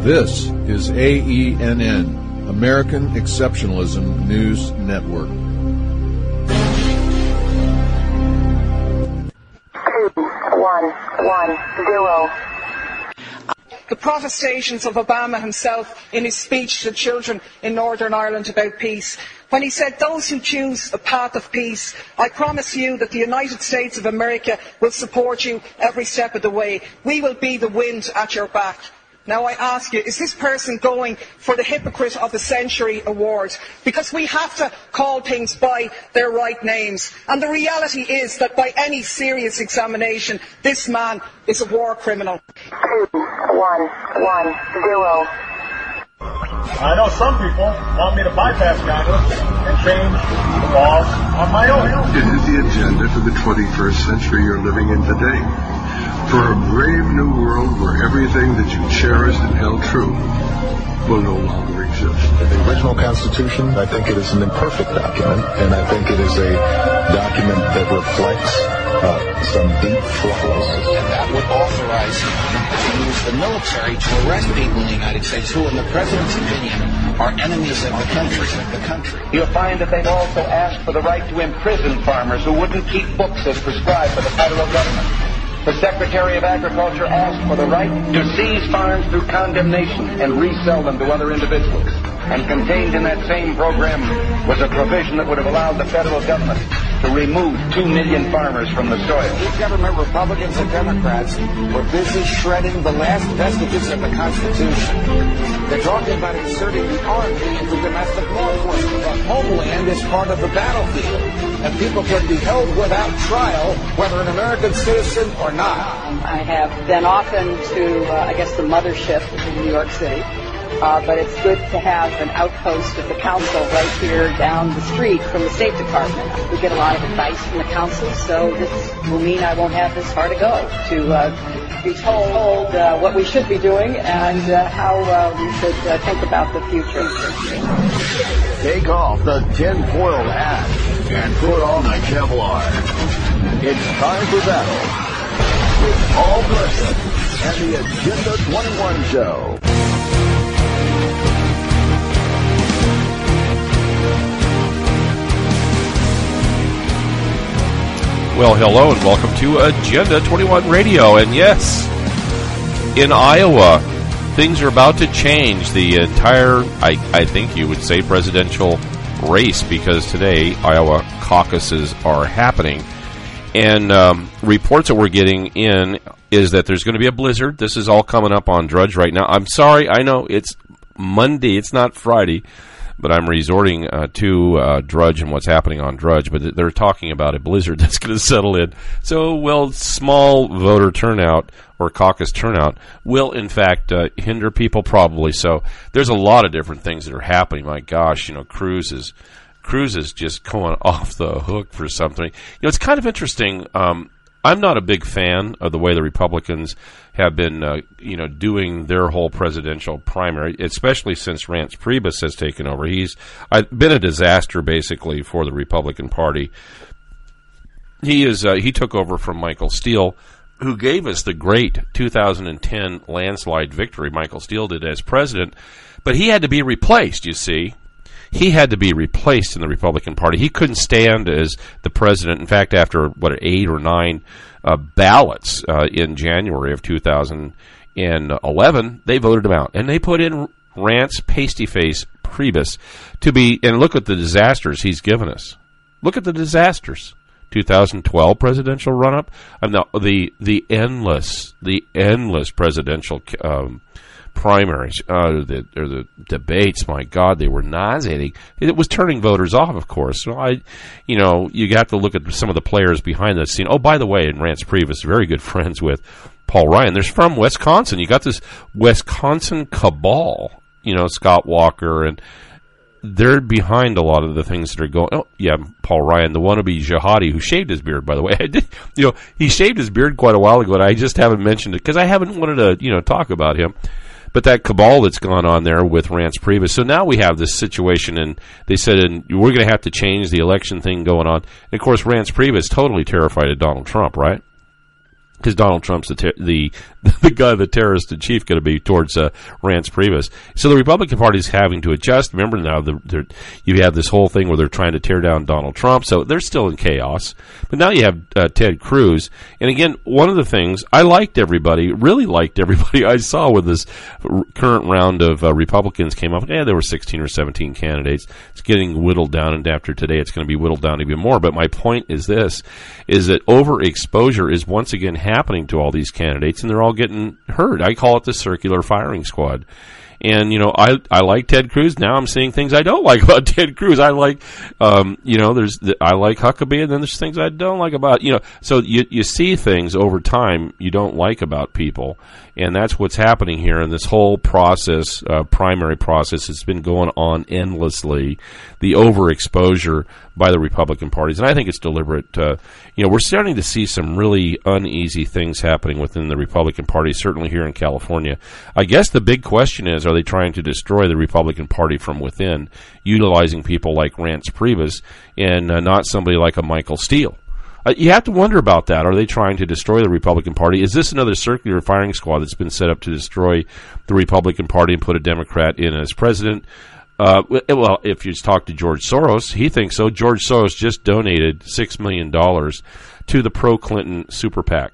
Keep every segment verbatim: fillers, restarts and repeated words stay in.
This is A E N N, American Exceptionalism News Network. Two, one, one, zero. The protestations of Obama himself in his speech to children in Northern Ireland about peace, when he said, "Those who choose the path of peace, I promise you that the United States of America will support you every step of the way. We will be the wind at your back." Now I ask you, is this person going for the Hypocrite of the Century award? Because we have to call things by their right names. And the reality is that by any serious examination, this man is a war criminal. Two, one, one, zero. I know some people want me to bypass Congress and change the laws on my own. It is the agenda for the twenty-first century you're living in today. For a brave new world where everything that you cherished and held true will no longer exist. The original Constitution, I think it is an imperfect document, and I think it is a document that reflects uh, some deep flaws. And that would authorize him to use the military to arrest people in the United States who, in the President's opinion, are enemies of the country. The country. You'll find that they've also asked for the right to imprison farmers who wouldn't keep books as prescribed by the federal government. The Secretary of Agriculture asked for the right to seize farms through condemnation and resell them to other individuals. And contained in that same program was a provision that would have allowed the federal government to remove two million farmers from the soil. Each government, Republicans and Democrats, were busy shredding the last vestiges of the Constitution. They're talking about inserting the Army into domestic law enforcement. The homeland is part of the battlefield, and people can be held without trial, whether an American citizen or not. I have been often to, uh, I guess, the mothership in New York City. Uh, but it's good to have an outpost of the council right here down the street from the State Department. We get a lot of advice from the council, so this will mean I won't have this far to go to uh, be told uh, what we should be doing and uh, how uh, we should uh, think about the future. Take off the tin-foil hat and put on the Kevlar. It's time for battle with Paul Preston and the Agenda twenty-one Show. Well, hello and welcome to Agenda twenty-one Radio. And yes, in Iowa, things are about to change the entire, I, I think you would say, presidential race, because today Iowa caucuses are happening. And um, reports that we're getting in is that there's going to be a blizzard. This is all coming up on Drudge right now. I'm sorry, I know it's Monday, it's not Friday, but I'm resorting uh, to uh, Drudge and what's happening on Drudge. But they're talking about a blizzard that's going to settle in. So, well, small voter turnout or caucus turnout will, in fact, uh, hinder people probably. So there's a lot of different things that are happening. My gosh, you know, Cruz is, Cruz is just going off the hook for something. You know, it's kind of interesting. Um, I'm not a big fan of the way the Republicans have been, uh, you know, doing their whole presidential primary, especially since Reince Priebus has taken over. He's uh, been a disaster, basically, for the Republican Party. He is uh, he took over from Michael Steele, who gave us the great two thousand ten landslide victory. Michael Steele did as president, but he had to be replaced, you see. He had to be replaced in the Republican Party. He couldn't stand as the president. In fact, after, what, eight or nine uh, ballots uh, in January of two thousand eleven, they voted him out. And they put in Reince Pasty-Face Priebus to be, and look at the disasters he's given us. Look at the disasters. two thousand twelve presidential run-up. And the, the, the endless, the endless presidential um primaries, uh, the, or the debates, my God, they were nauseating. It was turning voters off, of course. So I, you know, you got to look at some of the players behind the scene. Oh, by the way, and Reince Priebus, very good friends with Paul Ryan. There's from Wisconsin. You got this Wisconsin cabal, you know, Scott Walker, and they're behind a lot of the things that are going. Oh, yeah, Paul Ryan, the wannabe jihadi who shaved his beard, by the way. I did, you know, he shaved his beard quite a while ago, and I just haven't mentioned it because I haven't wanted to, you know, talk about him. But that cabal that's gone on there with Reince Priebus. So now we have this situation, and they said and we're going to have to change the election thing going on. And, of course, Reince Priebus totally terrified of Donald Trump, right? because Donald Trump's the, ter- the the guy, the terrorist in chief, going to be towards uh, Reince Priebus. So the Republican Party is having to adjust. Remember now, the, you have this whole thing where they're trying to tear down Donald Trump, so they're still in chaos. But now you have uh, Ted Cruz. And again, one of the things, I liked everybody, really liked everybody I saw with this r- current round of uh, Republicans came up. Yeah, there were sixteen or seventeen candidates. It's getting whittled down, and after today it's going to be whittled down even more. But my point is this, is that overexposure is once again happening to all these candidates, and they're all getting hurt. I call it the circular firing squad. And, you know, I I like Ted Cruz. Now I'm seeing things I don't like about Ted Cruz. I like, um, you know, there's the, I like Huckabee, and then there's things I don't like about, you know. So you you see things over time you don't like about people, and that's what's happening here. And this whole process, uh, primary process, has been going on endlessly. The overexposure by the Republican parties, and I think it's deliberate. Uh, you know, we're starting to see some really uneasy things happening within the Republican Party, certainly here in California. I guess the big question is, are they trying to destroy the Republican Party from within, utilizing people like Reince Priebus and uh, not somebody like a Michael Steele? Uh, you have to wonder about that. Are they trying to destroy the Republican Party? Is this another circular firing squad that's been set up to destroy the Republican Party and put a Democrat in as president? Uh, well, if you talk to George Soros, he thinks so. George Soros just donated six million dollars to the pro-Clinton super PAC.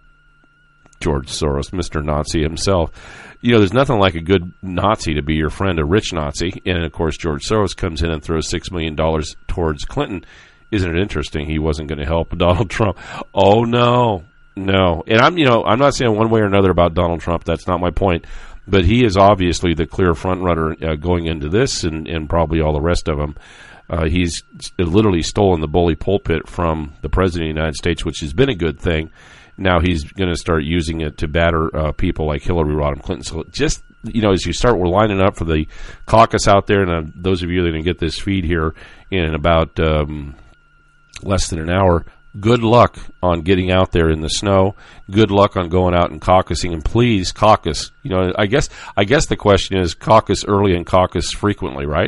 George Soros, Mister Nazi himself. You know, there's nothing like a good Nazi to be your friend, a rich Nazi. And, of course, George Soros comes in and throws six million dollars towards Clinton. Isn't it interesting? He wasn't going to help Donald Trump. Oh, no. No. And I'm, you know, I'm not saying one way or another about Donald Trump. That's not my point. But he is obviously the clear front runner uh, going into this, and, and probably all the rest of them. Uh, he's literally stolen the bully pulpit from the President of the United States, which has been a good thing. Now he's going to start using it to batter uh, people like Hillary Rodham Clinton. So just, you know, as you start, we're lining up for the caucus out there, and uh, those of you that are going to get this feed here in about um, less than an hour, good luck on getting out there in the snow. Good luck on going out and caucusing, and please caucus. You know, I guess I guess the question is caucus early and caucus frequently, right?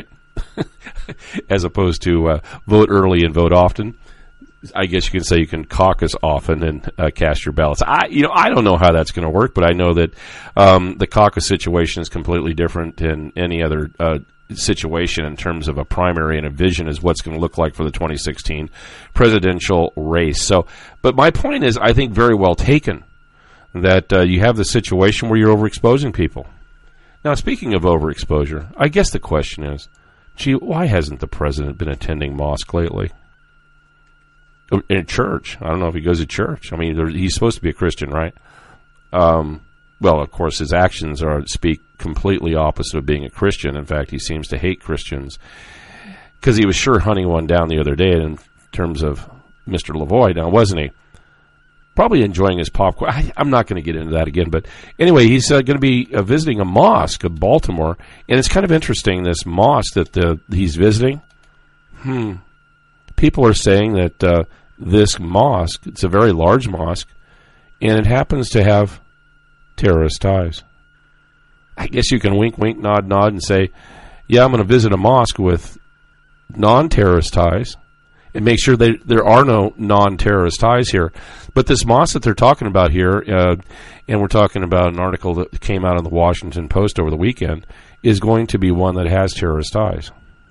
As opposed to uh, vote early and vote often. I guess you can say you can caucus often and uh, cast your ballots. I, you know, I don't know how that's going to work, but I know that um, the caucus situation is completely different than any other uh, situation in terms of a primary and a vision is what's going to look like for the twenty sixteen presidential race. So, but my point is, I think very well taken that uh, you have the situation where you're overexposing people. Now, speaking of overexposure, I guess the question is, gee, why hasn't the president been attending mosque lately? In church. I don't know if he goes to church. I mean, there, he's supposed to be a Christian, right? Um, well, of course, his actions are speak completely opposite of being a Christian. In fact, he seems to hate Christians because he was sure hunting one down the other day in terms of Mister Lavoie, now, wasn't he? Probably enjoying his popcorn. I, I'm not going to get into that again, but anyway, he's uh, going to be uh, visiting a mosque of Baltimore, and it's kind of interesting, this mosque that the, he's visiting. Hmm. People are saying that uh, this mosque, it's a very large mosque, and it happens to have terrorist ties. I guess you can wink, wink, nod, nod, and say, yeah, I'm going to visit a mosque with non-terrorist ties, and make sure that there are no non-terrorist ties here. But this mosque that they're talking about here, uh, and we're talking about an article that came out in the Washington Post over the weekend, is going to be one that has terrorist ties.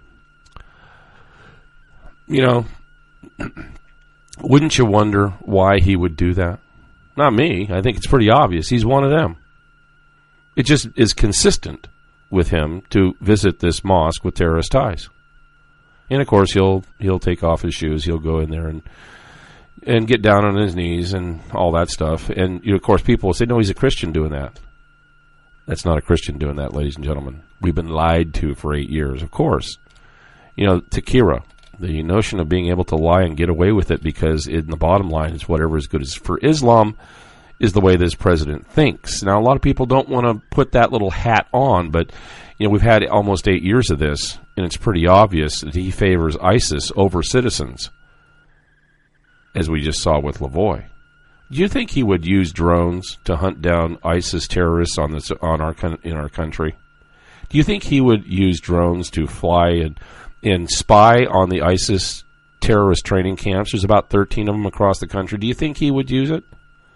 You know, wouldn't you wonder why he would do that? Not me. I think it's pretty obvious. He's one of them. It just is consistent with him to visit this mosque with terrorist ties. And, of course, he'll he'll take off his shoes. He'll go in there and and get down on his knees and all that stuff. And, you know, of course, people will say, no, he's a Christian doing that. That's not a Christian doing that, ladies and gentlemen. We've been lied to for eight years, of course. You know, Takira. The notion of being able to lie and get away with it because in the bottom line is whatever is good is for Islam is the way this president thinks. Now, a lot of people don't want to put that little hat on, but you know we've had almost eight years of this, and it's pretty obvious that he favors ISIS over citizens, as we just saw with Lavoie. Do you think he would use drones to hunt down ISIS terrorists on this on our in our country? Do you think he would use drones to fly and and spy on the ISIS terrorist training camps? There's about thirteen of them across the country. Do you think he would use it?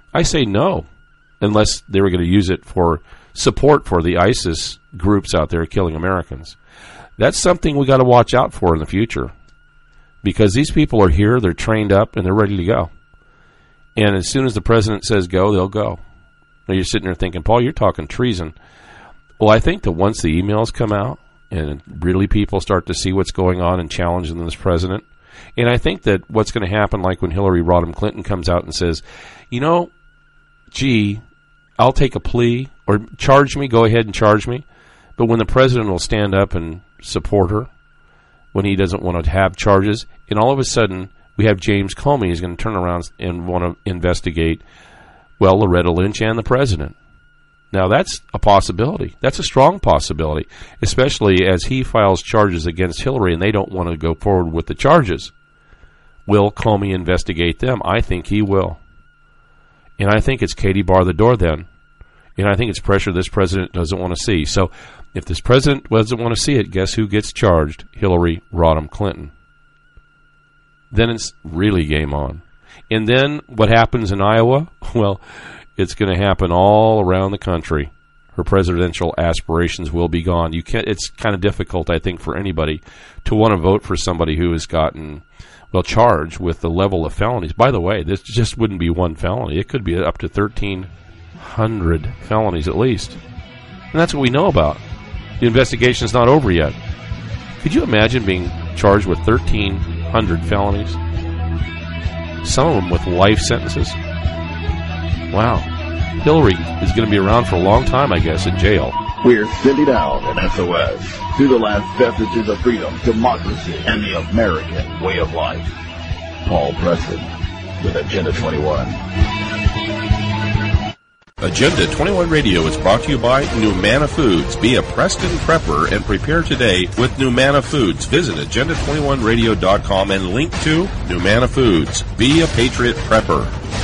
I say no, unless they were going to use it for support for the ISIS groups out there killing Americans. That's something we got to watch out for in the future, because these people are here, they're trained up, and they're ready to go. And as soon as the president says go, they'll go. Now you're sitting there thinking, Paul, you're talking treason. Well, I think that once the emails come out and really people start to see what's going on and challenging this president, and I think that what's going to happen, like when Hillary Rodham Clinton comes out and says, you know, gee, I'll take a plea, or charge me, go ahead and charge me. But when the president will stand up and support her, when he doesn't want to have charges, and all of a sudden we have James Comey who's going to turn around and want to investigate, well, Loretta Lynch and the president. Now, that's a possibility. That's a strong possibility, especially as he files charges against Hillary and they don't want to go forward with the charges. Will Comey investigate them? I think he will. And I think it's Katie bar the door then. And I think it's pressure this president doesn't want to see. So if this president doesn't want to see it, guess who gets charged? Hillary Rodham Clinton. Then it's really game on. And then what happens in Iowa? Well, it's going to happen all around the country. Her presidential aspirations will be gone. You can't. It's kind of difficult, I think, for anybody to want to vote for somebody who has gotten, well, charged with the level of felonies. By the way, this just wouldn't be one felony. It could be up to thirteen hundred felonies at least. And that's what we know about. The investigation's not over yet. Could you imagine being charged with thirteen hundred felonies? Some of them with life sentences. Wow. Hillary is going to be around for a long time, I guess, in jail. We're sending out an S O S to the last vestiges of freedom, democracy, and the American way of life. Paul Preston with Agenda twenty-one. Agenda twenty-one Radio is brought to you by Numana Foods. Be a Preston prepper and prepare today with Numana Foods. Visit agenda twenty-one radio dot com and link to Numana Foods. Be a Patriot prepper.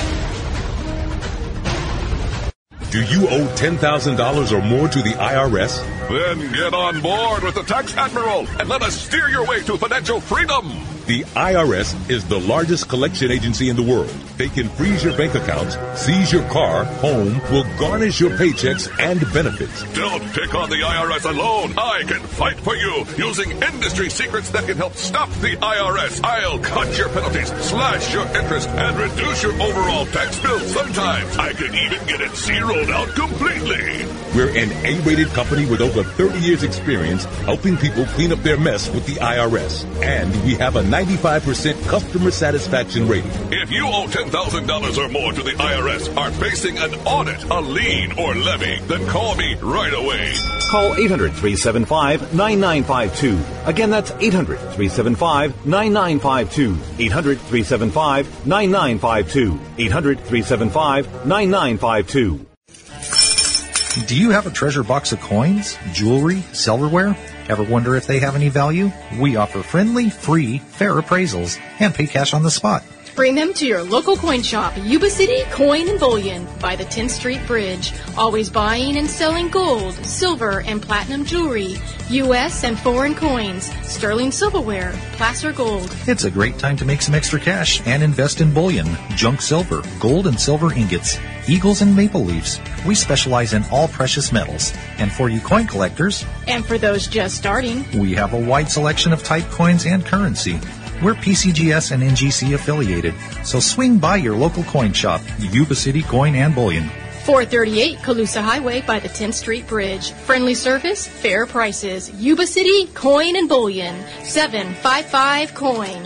Do you owe ten thousand dollars or more to the I R S? Then get on board with the Tax Admiral and let us steer your way to financial freedom. The I R S is the largest collection agency in the world. They can freeze your bank accounts, seize your car, home, will garnish your paychecks and benefits. Don't pick on the I R S alone. I can fight for you using industry secrets that can help stop the I R S. I'll cut your penalties, slash your interest, and reduce your overall tax bill. Sometimes I can even get it zeroed out completely. We're an A-rated company with over thirty years experience helping people clean up their mess with the I R S. And we have a ninety-five percent customer satisfaction rating. If you owe ten thousand dollars or more to the I R S, are facing an audit, a lien, or levy, then call me right away. Call eight hundred, three seven five, nine nine five two. Again, that's eight hundred, three seven five, nine nine five two. eight hundred, three seven five, nine nine five two. eight hundred, three seven five, nine nine five two. Do you have a treasure box of coins, jewelry, silverware? Ever wonder if they have any value? We offer friendly, free, fair appraisals and pay cash on the spot. Bring them to your local coin shop, Yuba City Coin and Bullion by the tenth Street Bridge. Always buying and selling gold, silver, and platinum jewelry, U S and foreign coins, sterling silverware, placer gold. It's a great time to make some extra cash and invest in bullion, junk silver, gold and silver ingots, eagles and maple leaves. We specialize in all precious metals. And for you coin collectors, and for those just starting, we have a wide selection of type coins and currency. We're P C G S and N G C affiliated, so swing by your local coin shop, Yuba City Coin and Bullion. four thirty-eight Colusa Highway by the tenth Street Bridge. Friendly service, fair prices. Yuba City Coin and Bullion. seven five five coin.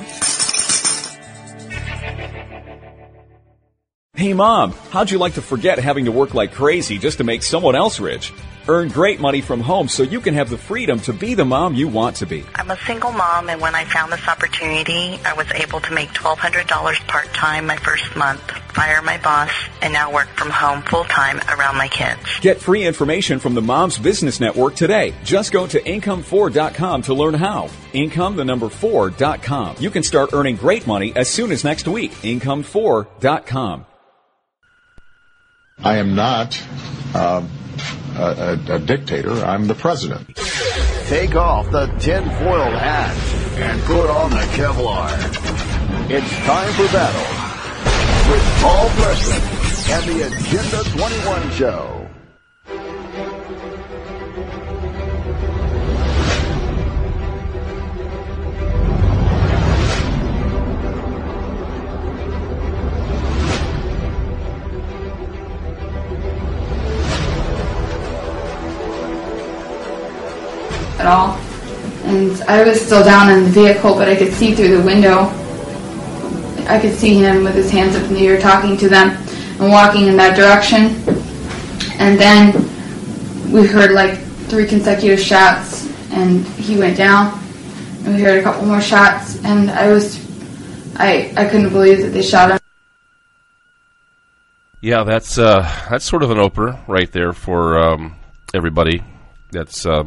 Hey Mom, how'd you like to forget having to work like crazy just to make someone else rich? Earn great money from home so you can have the freedom to be the mom you want to be. I'm a single mom, and when I found this opportunity, I was able to make twelve hundred dollars part-time my first month, fire my boss, and now work from home full-time around my kids. Get free information from the Moms Business Network today. Just go to income four dot com to learn how. Income, the number four dot com. You can start earning great money as soon as next week. income four dot com. I am not uh, a, a, a dictator. I'm the president. Take off the tinfoil hat and put on the Kevlar. It's time for battle with Paul Preston and the Agenda twenty-one Show. At all. And I was still down in the vehicle, but I could see through the window. I could see him with his hands up in the air talking to them and walking in that direction. And then we heard like three consecutive shots, and he went down. And we heard a couple more shots, and I was, I, I couldn't believe that they shot him. Yeah, that's uh, that's sort of an opener right there for um, everybody. That's uh,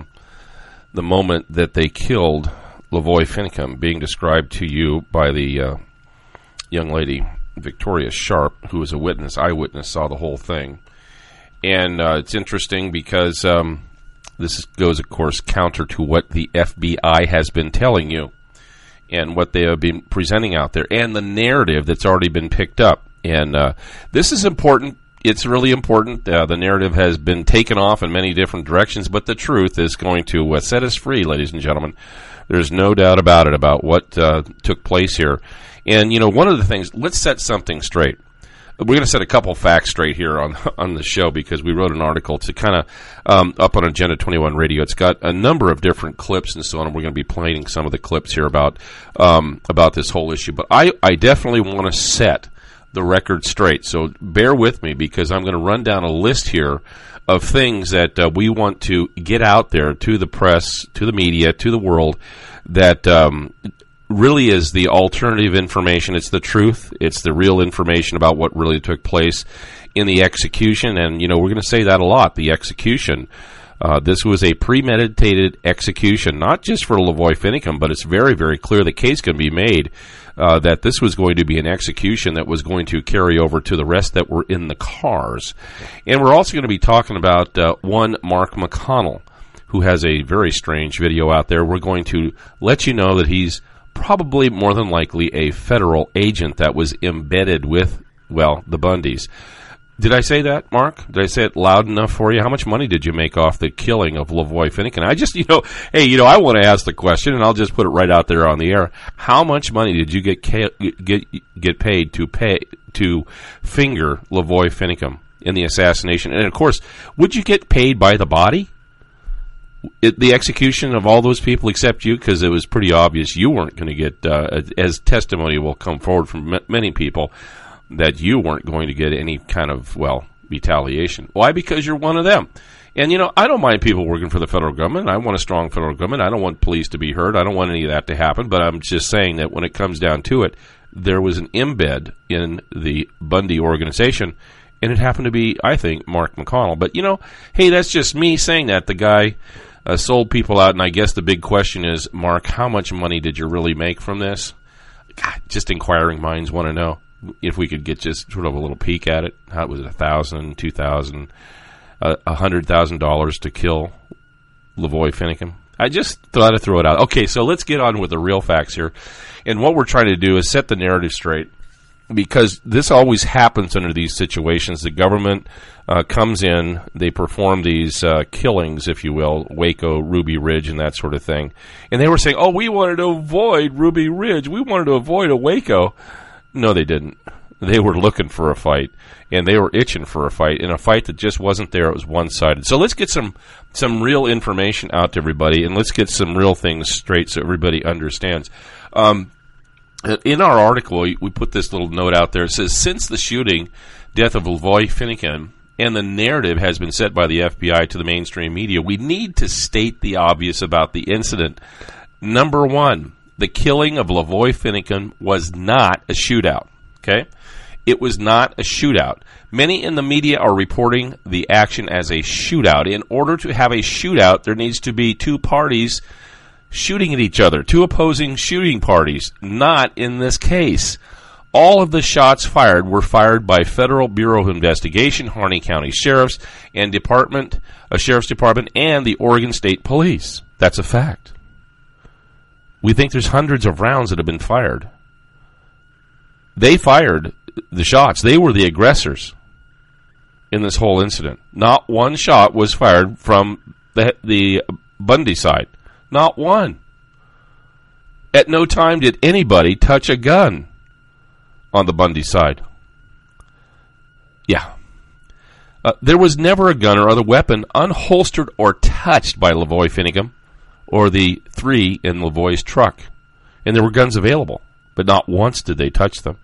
the moment that they killed Lavoy Finicum, being described to you by the uh, young lady, Victoria Sharp, who was a witness, eyewitness, saw the whole thing. And uh, it's interesting because um, this goes, of course, counter to what the F B I has been telling you and what they have been presenting out there and the narrative that's already been picked up. And uh, this is important. It's really important. Uh, the narrative has been taken off in many different directions, but the truth is going to uh, set us free, ladies and gentlemen. There's no doubt about it, about what uh, took place here. And, you know, one of the things, let's set something straight. We're going to set a couple facts straight here on on the show because we wrote an article to kind of um, up on Agenda twenty-one Radio. It's got a number of different clips and so on, and we're going to be playing some of the clips here about um, about this whole issue. But I, I definitely want to set the record straight. So bear with me because I'm going to run down a list here of things that uh, we want to get out there to the press, to the media, to the world that um, really is the alternative information. It's the truth. It's the real information about what really took place in the execution. And, you know, we're going to say that a lot, the execution. Uh, this was a premeditated execution, not just for Lavoy Finicum, but it's very, very clear the case can be made uh, that this was going to be an execution that was going to carry over to the rest that were in the cars. And we're also going to be talking about uh, one Mark McConnell, who has a very strange video out there. We're going to let you know that he's probably more than likely a federal agent that was embedded with, well, the Bundys. Did I say that, Mark? Did I say it loud enough for you? How much money did you make off the killing of Lavoy Finicum? I just, you know, hey, you know, I want to ask the question, and I'll just put it right out there on the air. How much money did you get ca- get get paid to pay to finger Lavoy Finicum in the assassination? And of course, would you get paid by the body? It, the execution of all those people except you, because it was pretty obvious you weren't going to get, uh, as testimony will come forward from m- many people, that you weren't going to get any kind of, well, retaliation. Why? Because you're one of them. And, you know, I don't mind people working for the federal government. I want a strong federal government. I don't want police to be hurt. I don't want any of that to happen. But I'm just saying that when it comes down to it, there was an embed in the Bundy organization, and it happened to be, I think, Mark McConnell. But, you know, hey, that's just me saying that. The guy uh, sold people out, and I guess the big question is, Mark, how much money did you really make from this? God, just inquiring minds want to know. If we could get just sort of a little peek at it, how was it, a thousand, two thousand, a hundred thousand dollars to kill Lavoy Finicum? I just thought I'd throw it out. Okay, so let's get on with the real facts here. And what we're trying to do is set the narrative straight, because this always happens under these situations. The government uh, comes in, they perform these uh, killings, if you will, Waco, Ruby Ridge, and that sort of thing. And they were saying, oh, we wanted to avoid Ruby Ridge. We wanted to avoid a Waco. No, they didn't. They were looking for a fight, and they were itching for a fight, and a fight that just wasn't there. It was one-sided. So let's get some some real information out to everybody, and let's get some real things straight so everybody understands. Um, in our article, we put this little note out there. It says, since the shooting, death of Lavoy Finicum, and the narrative has been set by the F B I to the mainstream media, we need to state the obvious about the incident. Number one, the killing of Lavoy Finicum was not a shootout, okay? It was not a shootout. Many in the media are reporting the action as a shootout. In order to have a shootout, there needs to be two parties shooting at each other, two opposing shooting parties. Not in this case. All of the shots fired were fired by Federal Bureau of Investigation, Harney County Sheriffs and Department, uh, Sheriff's Department, and the Oregon State Police. That's a fact. We think there's hundreds of rounds that have been fired. They fired the shots. They were the aggressors. in this whole incident. Not one shot was fired from the, the Bundy side. Not one. At no time did anybody touch a gun on the Bundy side. Yeah. Uh, there was never a gun or other weapon unholstered or touched by Lavoy Finicum or the three in Lavoy's truck. And there were guns available, but not once did they touch them.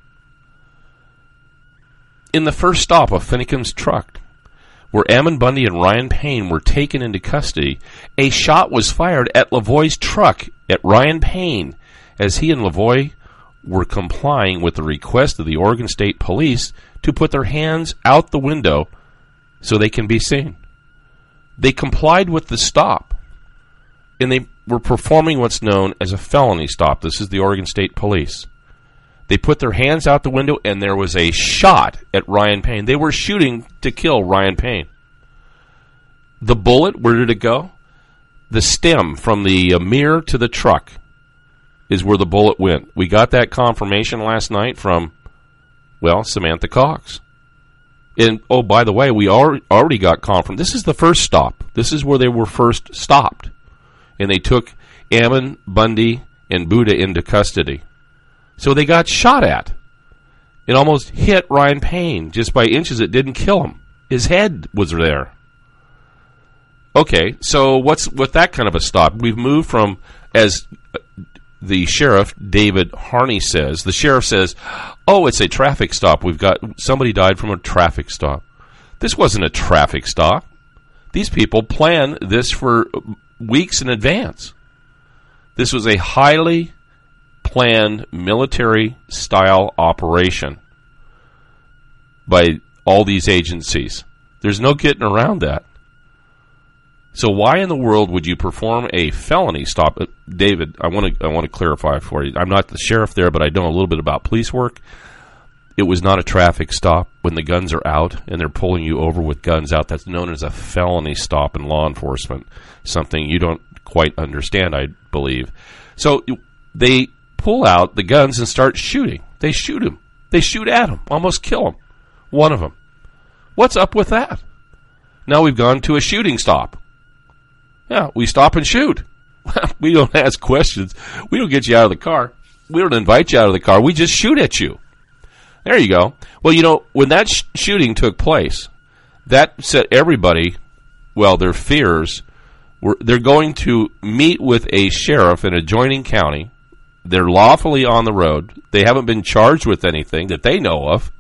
In the first stop of Finicum's truck, where Ammon Bundy and Ryan Payne were taken into custody, a shot was fired at Lavoy's truck at Ryan Payne as he and Lavoy were complying with the request of the Oregon State Police to put their hands out the window so they can be seen. They complied with the stop, and they were performing what's known as a felony stop. This is the Oregon State Police. They put their hands out the window, and there was a shot at Ryan Payne. They were shooting to kill Ryan Payne. The bullet, where did it go? The stem from the uh, mirror to the truck is where the bullet went. We got that confirmation last night from, well, Samantha Cox. And, oh, by the way, we al- already got confirmation. This is the first stop. This is where they were first stopped. And they took Ammon, Bundy, and Buddha into custody. So they got shot at. It almost hit Ryan Payne just by inches. It didn't kill him. His head was there. Okay, so what's with that kind of a stop? We've moved from, as the sheriff, David Harney, says, the sheriff says, oh, it's a traffic stop. We've got, somebody died from a traffic stop. This wasn't a traffic stop. These people planned this for weeks in advance. This was a highly planned military-style operation by all these agencies. There's no getting around that. So why in the world would you perform a felony stop? Uh, David, I want to I want to clarify for you. I'm not the sheriff there, but I know a little bit about police work. It was not a traffic stop when the guns are out and they're pulling you over with guns out. That's known as a felony stop in law enforcement, something you don't quite understand, I believe. So they pull out the guns and start shooting. They shoot him. They shoot at him, almost kill him. One of them. What's up with that? Now we've gone to a shooting stop. Yeah, we stop and shoot. We don't ask questions. We don't get you out of the car. We don't invite you out of the car. We just shoot at you. There you go. Well, you know, when that sh- shooting took place, that set everybody, well, their fears were they're going to meet with a sheriff in an adjoining county. They're lawfully on the road. They haven't been charged with anything that they know of.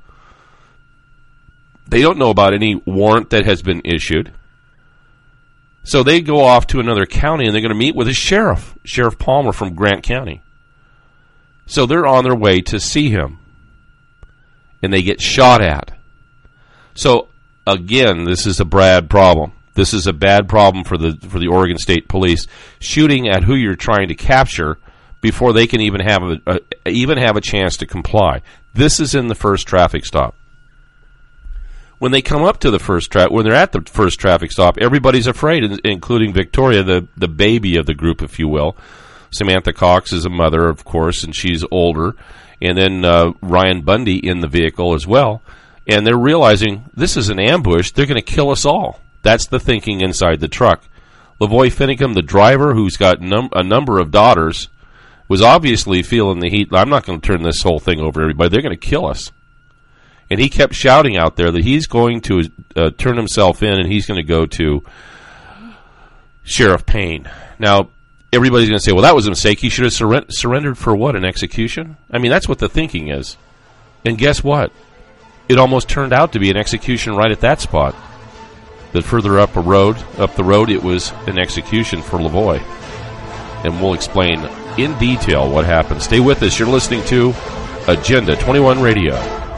They don't know about any warrant that has been issued. So they go off to another county and they're going to meet with a sheriff, Sheriff Palmer from Grant County. So they're on their way to see him. And they get shot at. So, again, this is a bad problem. This is a bad problem for the for the Oregon State Police, shooting at who you're trying to capture before they can even have a, a even have a chance to comply. This is in the first traffic stop. When they come up to the first tra- when they're at the first traffic stop, everybody's afraid, including Victoria, the the baby of the group, if you will. Samantha Cox is a mother, of course, and she's older. And then uh, Ryan Bundy in the vehicle as well. And they're realizing this is an ambush. They're going to kill us all. That's the thinking inside the truck. Lavoy Finicum, the driver, who's got num- a number of daughters, was obviously feeling the heat. I'm not going to turn this whole thing over to everybody. They're going to kill us. And he kept shouting out there that he's going to uh, turn himself in and he's going to go to Sheriff Payne. Now, everybody's going to say, well, that was a mistake. He should have surre- surrendered for what, an execution? I mean, that's what the thinking is. And guess what? It almost turned out to be an execution right at that spot. But further up a road, up the road, it was an execution for Lavoy. And we'll explain in detail what happened. Stay with us. You're listening to Agenda twenty-one Radio.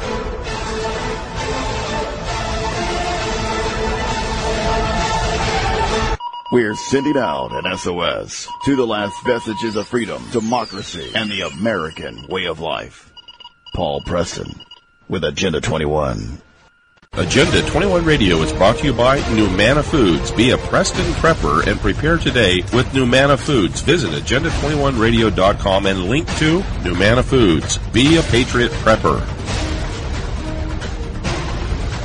We're sending out an S O S to the last vestiges of freedom, democracy, and the American way of life. Paul Preston with Agenda twenty-one. Agenda twenty-one Radio is brought to you by Numana Foods. Be a Preston prepper and prepare today with Numana Foods. Visit agenda twenty-one radio dot com and link to Numana Foods. Be a Patriot prepper.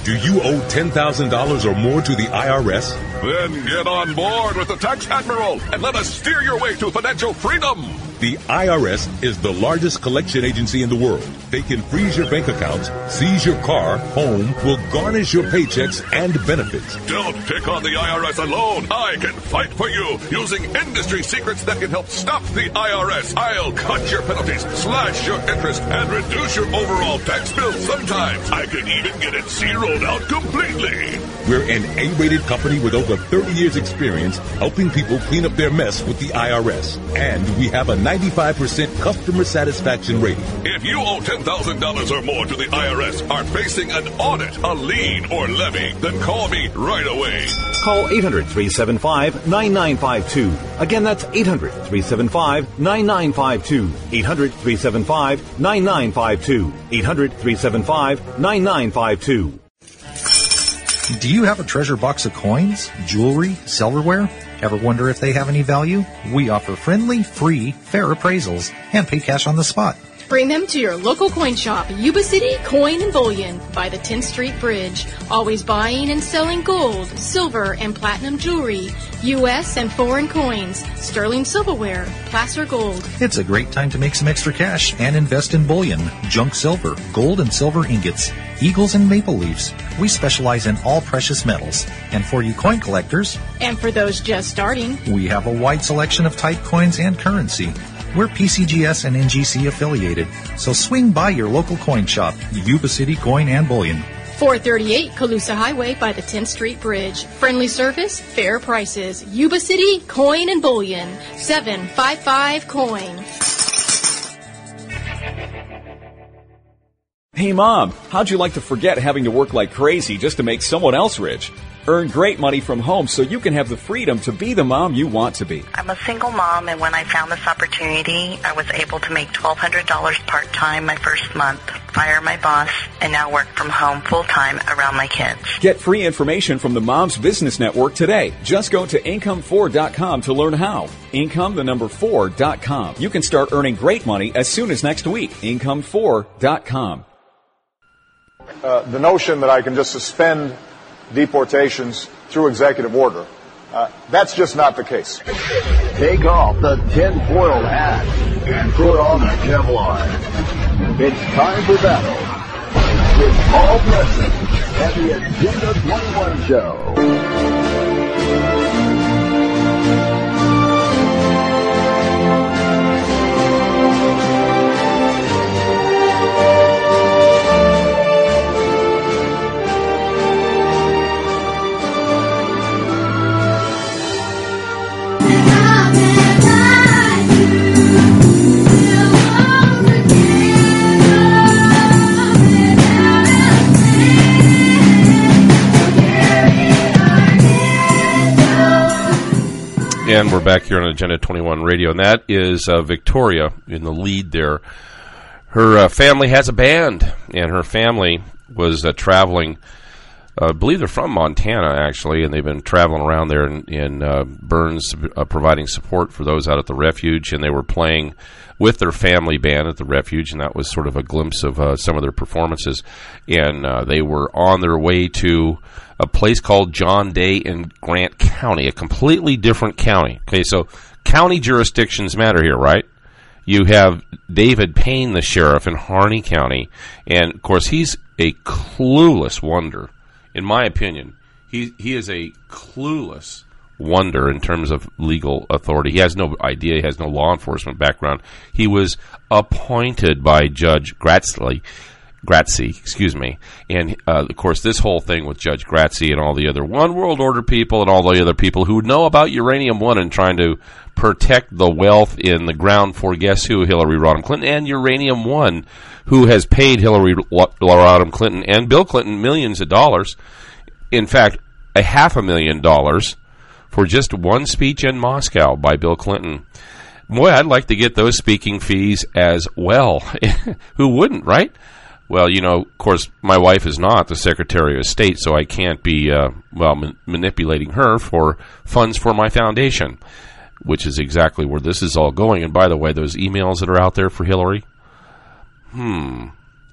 Do you owe ten thousand dollars or more to the I R S? Then get on board with the Tax Admiral and let us steer your way to financial freedom. The I R S is the largest collection agency in the world. They can freeze your bank accounts, seize your car, home, will garnish your paychecks and benefits. Don't take on the I R S alone. I can fight for you using industry secrets that can help stop the I R S. I'll cut your penalties, slash your interest, and reduce your overall tax bill. Sometimes I can even get it zeroed out completely. We're an A-rated company with over thirty years experience helping people clean up their mess with the I R S. And we have a ninety-five percent customer satisfaction rating. If you owe ten thousand dollars or more to the I R S, are facing an audit, a lien, or levy, then call me right away. Call eight hundred, three seven five, nine nine five two. Again, that's eight hundred, three seven five, nine nine five two. eight hundred, three seven five, nine nine five two. eight hundred, three seven five, nine nine five two. Do you have a treasure box of coins, jewelry, silverware? Ever wonder if they have any value? We offer friendly, free, fair appraisals and pay cash on the spot. Bring them to your local coin shop, Yuba City Coin and Bullion, by the tenth Street Bridge. Always buying and selling gold, silver, and platinum jewelry, U S and foreign coins, sterling silverware, placer gold. It's a great time to make some extra cash and invest in bullion, junk silver, gold and silver ingots, eagles and maple leaves. We specialize in all precious metals. And for you coin collectors, and for those just starting, we have a wide selection of type coins and currency. We're P C G S and N G C affiliated, so swing by your local coin shop, Yuba City Coin and Bullion. four thirty-eight Colusa Highway by the tenth Street Bridge. Friendly service, fair prices. Yuba City Coin and Bullion. seven five five coin. Hey, Mom, how'd you like to forget having to work like crazy just to make someone else rich? Earn great money from home so you can have the freedom to be the mom you want to be. I'm a single mom, and when I found this opportunity, I was able to make twelve hundred dollars part-time my first month, fire my boss, and now work from home full-time around my kids. Get free information from the Moms Business Network today. Just go to income four dot com to learn how. Income, the number four dot com. You can start earning great money as soon as next week. income four dot com. Uh, the notion that I can just suspend deportations through executive order, uh, that's just not the case. Take off the tinfoil hat and put on the Kevlar. It's time for battle with Paul Preston and the Agenda twenty-one Show. And we're back here on Agenda twenty-one Radio, and that is uh, Victoria in the lead there. Her uh, family has a band, and her family was uh, traveling, uh, I believe they're from Montana, actually, and they've been traveling around there in, in uh, Burns, uh, providing support for those out at the refuge, and they were playing with their family band at the refuge, and that was sort of a glimpse of uh, some of their performances. And uh, they were on their way to a place called John Day in Grant County, a completely different county. Okay, so county jurisdictions matter here, right? You have David Payne, the sheriff in Harney County, and of course he's a clueless wonder, in my opinion. He he is a clueless wonder in terms of legal authority. He has no idea. He has no law enforcement background. He was appointed by Judge Gratzi. Gratzi, excuse me. And, uh, of course, this whole thing with Judge Gratzi and all the other One World Order people and all the other people who know about Uranium One and trying to protect the wealth in the ground for, guess who, Hillary Rodham Clinton, and Uranium One, who has paid Hillary Rodham Clinton and Bill Clinton millions of dollars, in fact, a half a million dollars, for just one speech in Moscow by Bill Clinton. Boy, I'd like to get those speaking fees as well. Who wouldn't, right? Well, you know, of course, my wife is not the Secretary of State, so I can't be, uh, well, man- manipulating her for funds for my foundation, which is exactly where this is all going. And by the way, those emails that are out there for Hillary, hmm,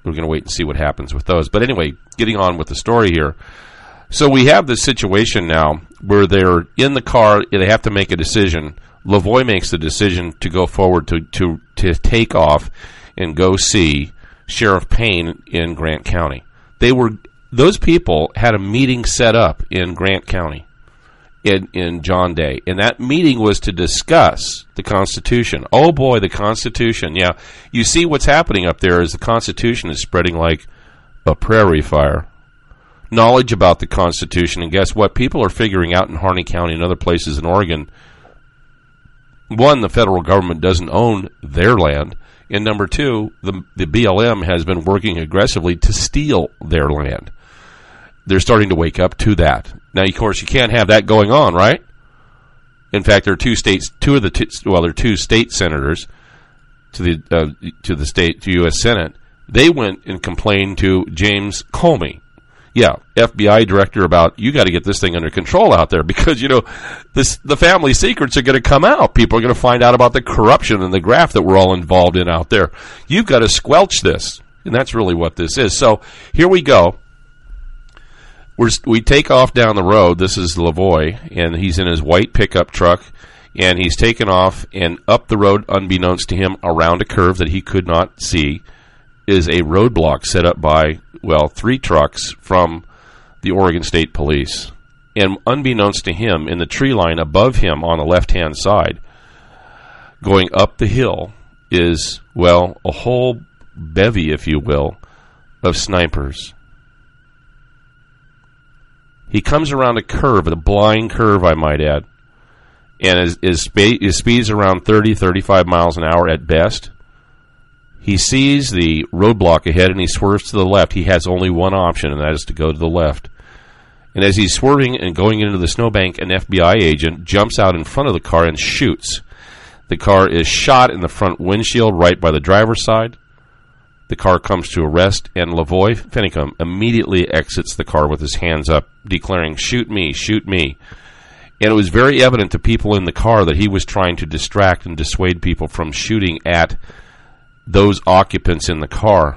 we're going to wait and see what happens with those. But anyway, getting on with the story here. So we have this situation now where they're in the car. They have to make a decision. Lavoie makes the decision to go forward to, to, to take off and go see Sheriff Payne in Grant County. They were those people had a meeting set up in Grant County in, in John Day, and that meeting was to discuss the Constitution. Oh boy, the Constitution. Yeah, you see what's happening up there is the Constitution is spreading like a prairie fire. Knowledge about the Constitution, and guess what? People are figuring out in Harney County and other places in Oregon, one, the federal government doesn't own their land, and number two, the, the B L M has been working aggressively to steal their land. They're starting to wake up to that. Now, of course, you can't have that going on, right? In fact, there are two states, two of the t- well, there are two state senators to the uh, to the state to U S Senate. They went and complained to James Comey. Yeah, F B I director about, you got to get this thing under control out there because, you know, this the family secrets are going to come out. People are going to find out about the corruption and the graft that we're all involved in out there. You've got to squelch this, and that's really what this is. So here we go. We're, we take off down the road. This is Lavoie, and he's in his white pickup truck, and he's taken off, and up the road, unbeknownst to him, around a curve that he could not see, is a roadblock set up by, well, three trucks from the Oregon State Police. And unbeknownst to him, in the tree line above him on the left-hand side, going up the hill, is, well, a whole bevy, if you will, of snipers. He comes around a curve, a blind curve, I might add, and his, his, spe- his speed's around thirty, thirty-five miles an hour at best. He sees the roadblock ahead, and he swerves to the left. He has only one option, and that is to go to the left. And as he's swerving and going into the snowbank, an F B I agent jumps out in front of the car and shoots. The car is shot in the front windshield right by the driver's side. The car comes to a rest, and Lavoie Finicum immediately exits the car with his hands up, declaring, "Shoot me, shoot me." And it was very evident to people in the car that he was trying to distract and dissuade people from shooting at those occupants in the car.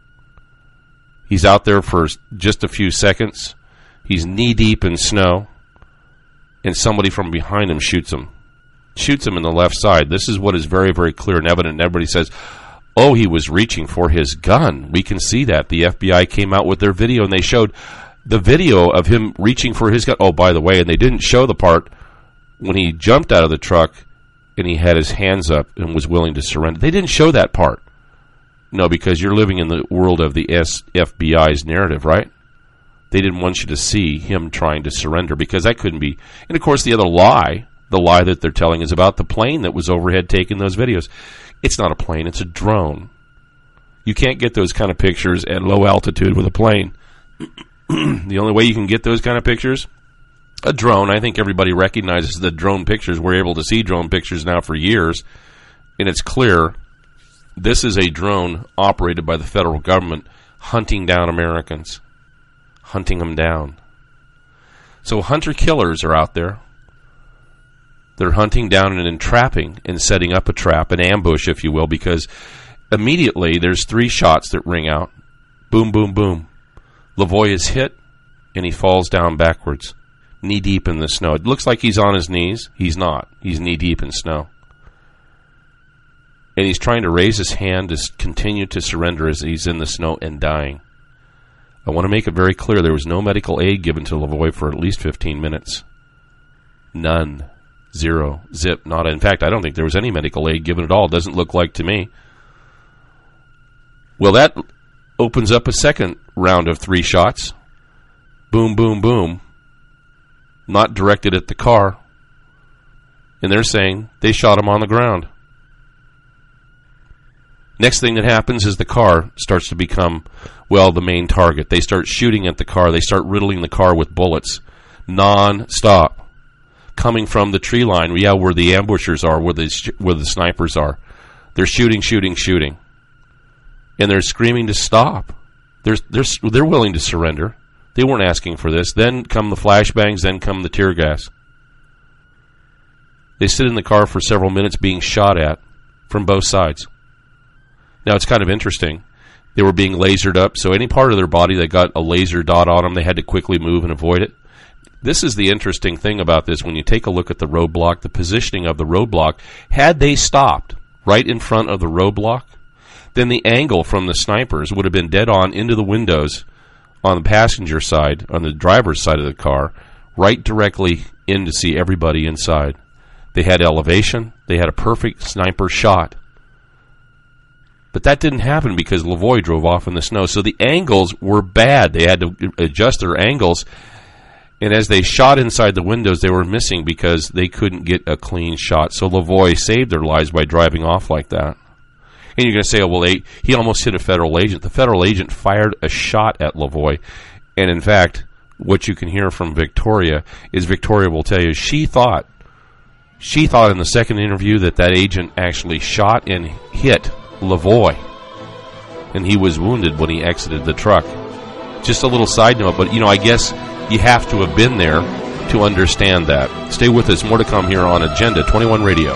He's out there for just a few seconds. He's knee-deep in snow, and somebody from behind him shoots him. Shoots him in the left side. This is what is very, very clear and evident. And everybody says, oh, he was reaching for his gun. We can see that. The F B I came out with their video, and they showed the video of him reaching for his gun. Oh, by the way, and they didn't show the part when he jumped out of the truck and he had his hands up and was willing to surrender. They didn't show that part. No, because you're living in the world of the F B I's narrative, right? They didn't want you to see him trying to surrender because that couldn't be. And, of course, the other lie, the lie that they're telling is about the plane that was overhead taking those videos. It's not a plane. It's a drone. You can't get those kind of pictures at low altitude with a plane. The only way you can get those kind of pictures, a drone. I think everybody recognizes the drone pictures. We're able to see drone pictures now for years, and it's clear this is a drone operated by the federal government hunting down Americans, hunting them down. So hunter-killers are out there. They're hunting down and entrapping and setting up a trap, an ambush, if you will, because immediately there's three shots that ring out. Boom, boom, boom. Lavoie is hit, and he falls down backwards, knee-deep in the snow. It looks like he's on his knees. He's not. He's knee-deep in snow. And he's trying to raise his hand to continue to surrender as he's in the snow and dying. I want to make it very clear there was no medical aid given to Lavoie for at least fifteen minutes. None. Zero. Zip. Not. In fact, I don't think there was any medical aid given at all. Doesn't look like to me. Well, that opens up a second round of three shots. Boom, boom, boom. Not directed at the car. And they're saying they shot him on the ground. Next thing that happens is the car starts to become, well, the main target. They start shooting at the car. They start riddling the car with bullets. Non-stop. Coming from the tree line, yeah, where the ambushers are, where the, where the snipers are. They're shooting, shooting, shooting. And they're screaming to stop. They're, they're, they're willing to surrender. They weren't asking for this. Then come the flashbangs, then come the tear gas. They sit in the car for several minutes being shot at from both sides. Now, it's kind of interesting. They were being lasered up, so any part of their body that got a laser dot on them, they had to quickly move and avoid it. This is the interesting thing about this. When you take a look at the roadblock, the positioning of the roadblock, had they stopped right in front of the roadblock, then the angle from the snipers would have been dead on into the windows on the passenger side, on the driver's side of the car, right directly in to see everybody inside. They had elevation. They had a perfect sniper shot. But that didn't happen because Lavoie drove off in the snow. So the angles were bad. They had to adjust their angles. And as they shot inside the windows, they were missing because they couldn't get a clean shot. So Lavoie saved their lives by driving off like that. And you're going to say, oh, well, they, he almost hit a federal agent. The federal agent fired a shot at Lavoie. And in fact, what you can hear from Victoria is Victoria will tell you she thought, she thought in the second interview that that agent actually shot and hit Lavoie, and he was wounded when he exited the truck. Just a little side note, but you know, I guess you have to have been there to understand that. Stay with us. More to come here on Agenda twenty-one Radio.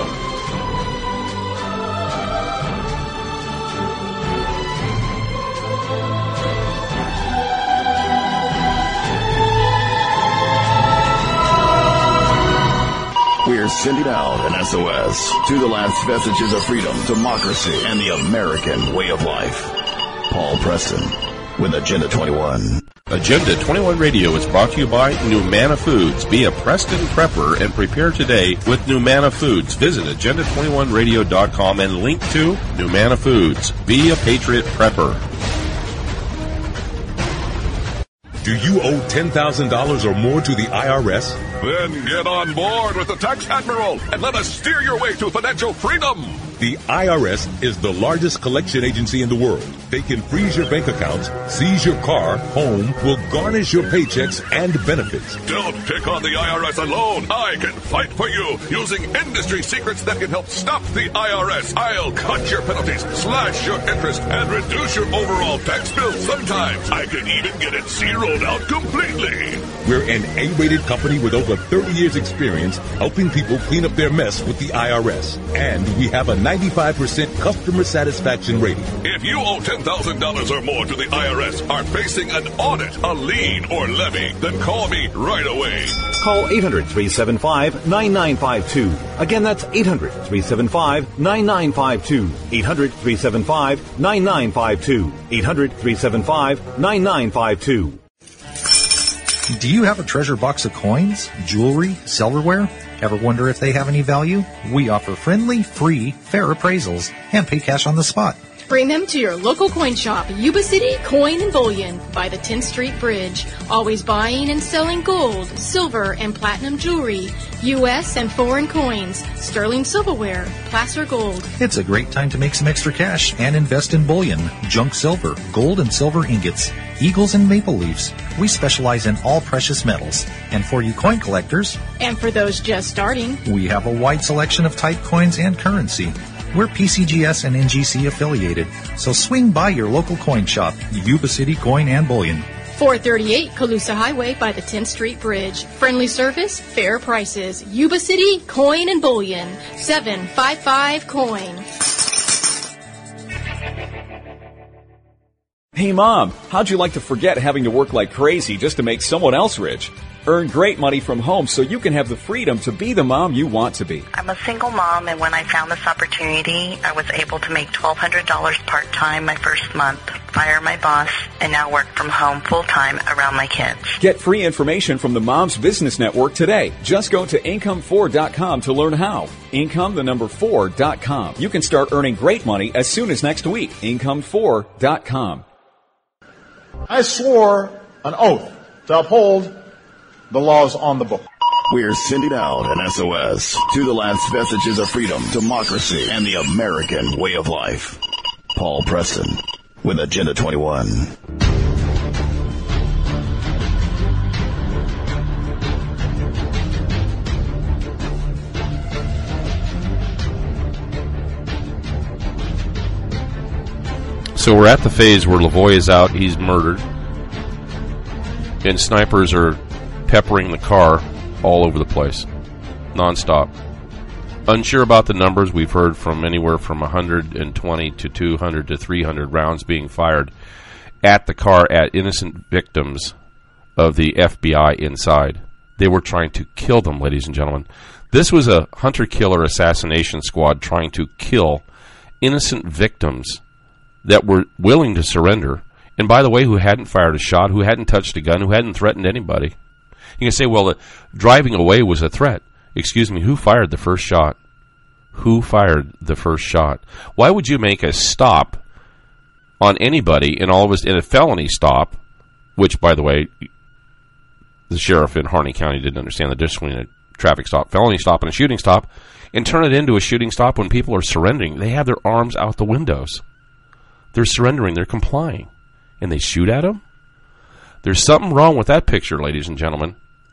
We're sending out an S O S to the last vestiges of freedom, democracy, and the American way of life. Paul Preston with Agenda twenty-one. Agenda twenty-one Radio is brought to you by Numana Foods. Be a Preston prepper and prepare today with Numana Foods. Visit agenda twenty-one radio dot com and link to Numana Foods. Be a Patriot prepper. Do you owe ten thousand dollars or more to the I R S? Then get on board with the Tax Admiral and let us steer your way to financial freedom. The I R S is the largest collection agency in the world. They can freeze your bank accounts, seize your car, home, will garnish your paychecks and benefits. Don't pick on the I R S alone. I can fight for you using industry secrets that can help stop the I R S. I'll cut your penalties, slash your interest, and reduce your overall tax bill. Sometimes I can even get it zeroed out completely. We're an A-rated company with over thirty years experience helping people clean up their mess with the I R S. And we have a ninety-five percent customer satisfaction rating. If you owe ten thousand dollars or more to the I R S, are facing an audit, a lien, or levy, then call me right away. Call eight hundred, three seven five, nine nine five two. Again, that's eight hundred, three seven five, nine nine five two. eight hundred, three seven five, nine nine five two. eight hundred, three seven five, nine nine five two. Do you have a treasure box of coins, jewelry, silverware? Ever wonder if they have any value? We offer friendly, free, fair appraisals and pay cash on the spot. Bring them to your local coin shop, Yuba City Coin and Bullion, by the tenth Street Bridge. Always buying and selling gold, silver, and platinum jewelry, U S and foreign coins, sterling silverware, placer gold. It's a great time to make some extra cash and invest in bullion, junk silver, gold and silver ingots, eagles and maple leafs. We specialize in all precious metals. And for you coin collectors, and for those just starting, we have a wide selection of type coins and currency. We're P C G S and N G C affiliated, so swing by your local coin shop, Yuba City Coin and Bullion. four thirty-eight Colusa Highway by the tenth Street Bridge. Friendly service, fair prices. Yuba City Coin and Bullion. seven five five coin. Hey, Mom, how'd you like to forget having to work like crazy just to make someone else rich? Earn great money from home so you can have the freedom to be the mom you want to be. I'm a single mom, and when I found this opportunity, I was able to make twelve hundred dollars part-time my first month, fire my boss, and now work from home full-time around my kids. Get free information from the Moms Business Network today. Just go to income four dot com to learn how. Income, the number four dot com. You can start earning great money as soon as next week. income four dot com. I swore an oath to uphold the laws on the book. We're sending out an S O S to the last vestiges of freedom, democracy, and the American way of life. Paul Preston with Agenda twenty-one. So we're at the phase where Lavoie is out, he's murdered, and snipers are peppering the car all over the place, nonstop. Unsure about the numbers. We've heard from anywhere from one hundred twenty to two hundred to three hundred rounds being fired at the car at innocent victims of the F B I inside. They were trying to kill them, ladies and gentlemen. This was a hunter-killer assassination squad trying to kill innocent victims that were willing to surrender. And by the way, who hadn't fired a shot, who hadn't touched a gun, who hadn't threatened anybody. You can say, well, the driving away was a threat. Excuse me, who fired the first shot? Who fired the first shot? Why would you make a stop on anybody in all of us in a felony stop, which, by the way, the sheriff in Harney County didn't understand the difference between a traffic stop, felony stop, and a shooting stop, and turn it into a shooting stop when people are surrendering. They have their arms out the windows. They're surrendering. They're complying. And they shoot at them? There's something wrong with that picture, ladies and gentlemen.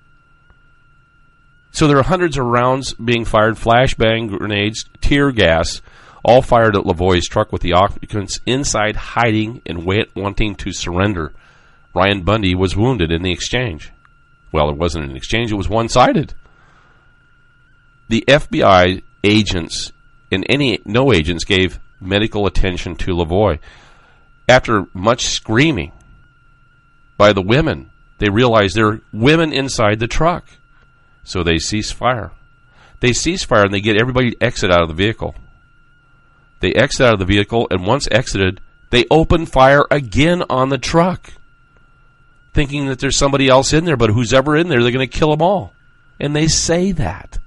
So there are hundreds of rounds being fired, flashbang grenades, tear gas, all fired at Lavoie's truck with the occupants inside hiding and wanting to surrender. Ryan Bundy was wounded in the exchange. Well, it wasn't an exchange, it was one-sided. The F B I agents and any no agents gave medical attention to Lavoie. After much screaming by the women, they realized there are women inside the truck. So they cease fire. They cease fire and they get everybody to exit out of the vehicle. They exit out of the vehicle, and once exited, they open fire again on the truck, thinking that there's somebody else in there, but who's ever in there, they're going to kill them all. And they say that.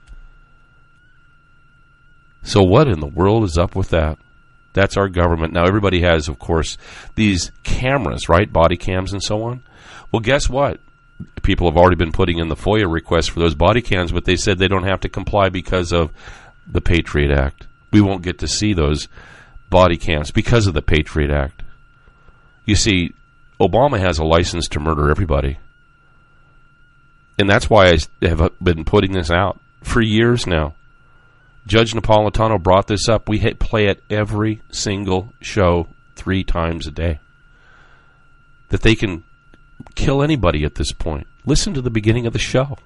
So what in the world is up with that? That's our government. Now, everybody has, of course, these cameras, right? Body cams and so on. Well, guess what? People have already been putting in the FOIA requests for those body cams, but they said they don't have to comply because of the Patriot Act. We won't get to see those body cams because of the Patriot Act. You see, Obama has a license to murder everybody. And that's why I have been putting this out for years now. Judge Napolitano brought this up. We hit play it every single show three times a day. That they can kill anybody at this point. Listen to the beginning of the show.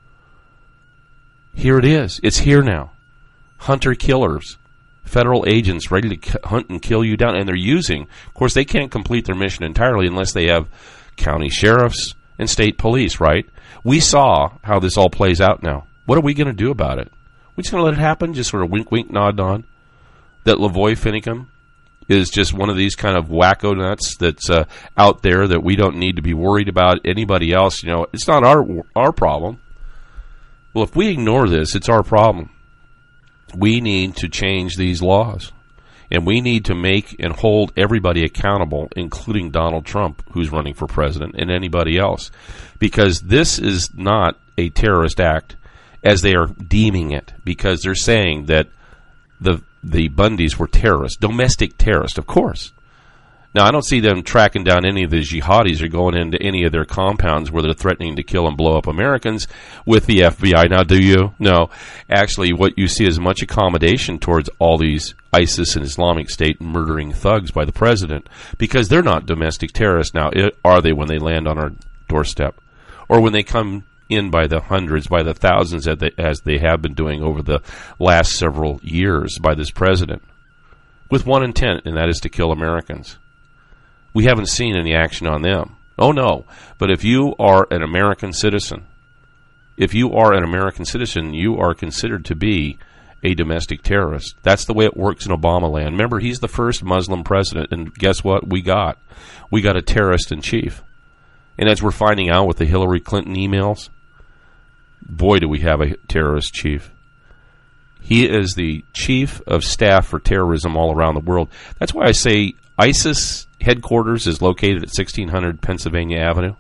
Here it is. It's here now. Hunter-killers. Federal agents ready to hunt and kill you down. And they're using, of course, they can't complete their mission entirely unless they have county sheriffs and state police, right? We saw how this all plays out now. What are we going to do about it? We're just going to let it happen, just sort of wink, wink, nod, nod, that Lavoie Finicum is just one of these kind of wacko nuts that's uh, out there that we don't need to be worried about anybody else. You know, it's not our our problem. Well, if we ignore this, it's our problem. We need to change these laws, and we need to make and hold everybody accountable, including Donald Trump, who's running for president, and anybody else, because this is not a terrorist act as they are deeming it, because they're saying that the the Bundys were terrorists, domestic terrorists, of course. Now, I don't see them tracking down any of the jihadis or going into any of their compounds where they're threatening to kill and blow up Americans with the F B I. Now, do you? No. Actually, what you see is much accommodation towards all these ISIS and Islamic State murdering thugs by the president, because they're not domestic terrorists now, are they, when they land on our doorstep? Or when they come in by the hundreds, by the thousands, as they, as they have been doing over the last several years by this president, with one intent, and that is to kill Americans. We haven't seen any action on them. Oh, no. But if you are an American citizen, if you are an American citizen, you are considered to be a domestic terrorist. That's the way it works in Obama land. Remember, he's the first Muslim president, and guess what we got? We got a terrorist in chief. And as we're finding out with the Hillary Clinton emails, boy, do we have a terrorist chief. He is the chief of staff for terrorism all around the world. That's why I say ISIS headquarters is located at sixteen hundred Pennsylvania Avenue.